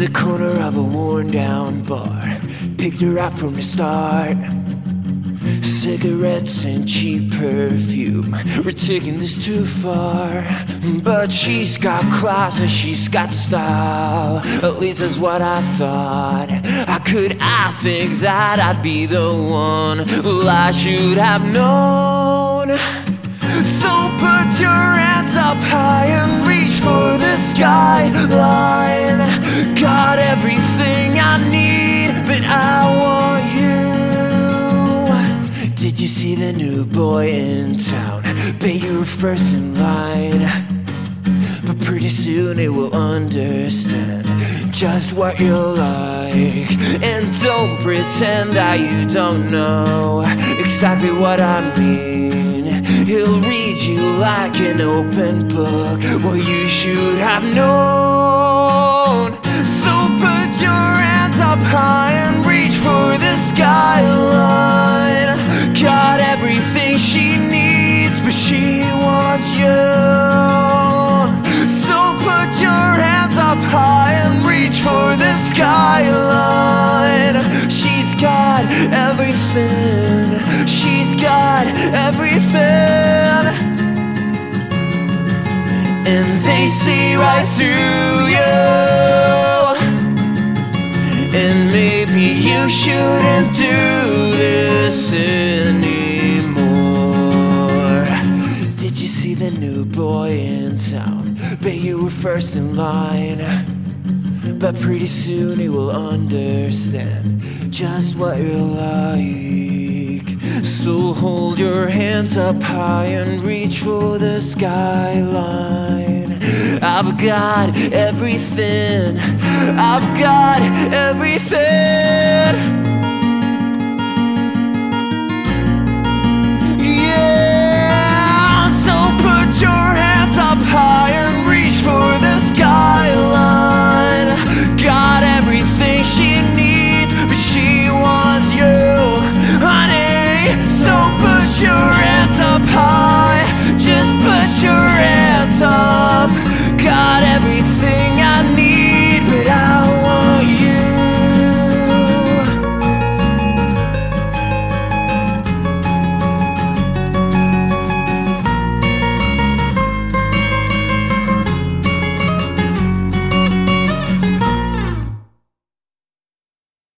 the corner of a worn down bar, picked her out from the start. Cigarettes and cheap perfume, we're taking this too far. But she's got class and she's got style, at least that's what I thought. I think that I'd be the one? Well, I should have known. So put your hands up high and reach for the skyline. Got everything I need, but I want you. Did you see the new boy in town? Bet you were first in line. But pretty soon it will understand just what you're like. And don't pretend that you don't know exactly what I mean. He'll read you like an open book. Well, you should have known. So put your hands up high and reach for the skyline. Got everything she needs, but she wants you. So put your hands up high and reach for the skyline. She's got everything. She's got everything. And they see right through you. And maybe you shouldn't do this anymore. Did you see the new boy in town? Bet you were first in line. But pretty soon he will understand just what you're like. So hold your hands up high and reach for the skyline. I've got everything. I've got everything.